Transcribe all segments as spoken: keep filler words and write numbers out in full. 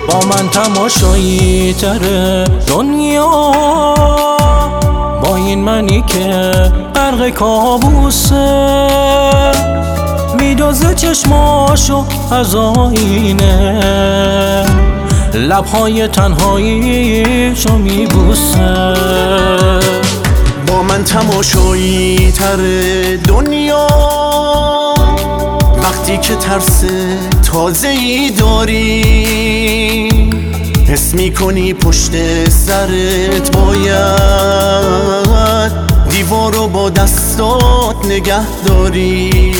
با من تماشایی تره دنیا، با این منی که غرق کابوسه، میدازه چشماشو از آینه، لبهای تنهاییشو میبوسه. با من تماشایی تر دنیا، وقتی که ترس تازه‌ای داری، حس میکنی پشت سرت باید دیوارو با دستات نگه داری.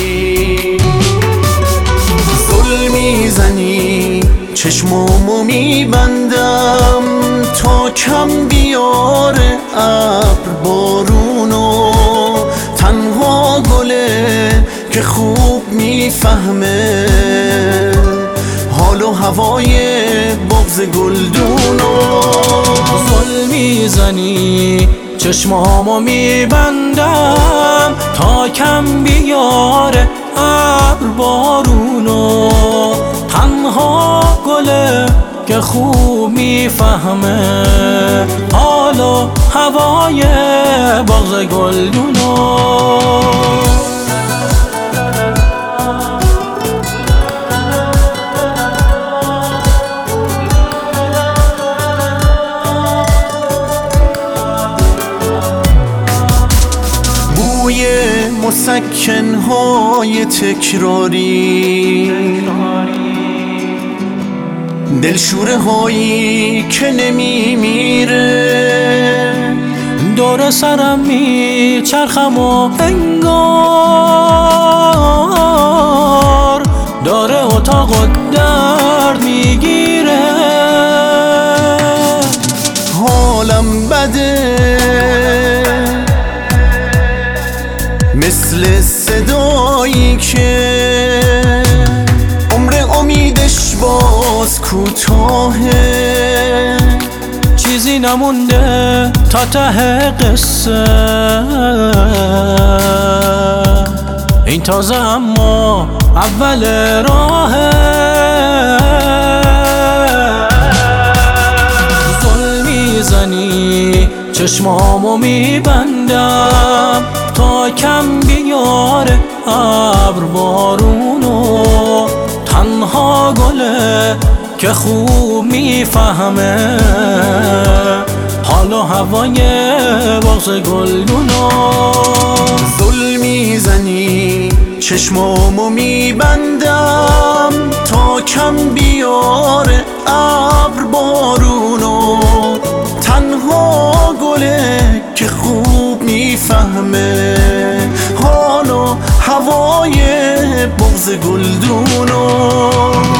زل میزنی چشمامو میبندم تا کم بیاره ابر بارونو، تنها گله که خوب میفهمه حال و هوای بغض گلدونو. زل میزنی چشمامو میبندم تا کم بیاره ابر بارونو، تنها گله که خوب میفهمه حال و هوای بغض گلدونو. بوی مسکنهای تکراری، دلشوره هایی که نمی میره، دور سرم میچرخم و انگار داره اتاق و درد میگیره. حالم بده مثل صدایی که عمر امیدش باز کوتاهه، چیزی نمونده تا ته قصه، این تازه اما اول راهه. زل میزنی چشمامو میبندم تا کم بیاره ابر بارونو، تنها گله که خوب میفهمه حال و هوای بغض گلدونو. زل میزنی چشمامو میبندم تا کم بیاره ابر بارونو، تنها گله که خوب میفهمه حال و هوای بغض گلدونو.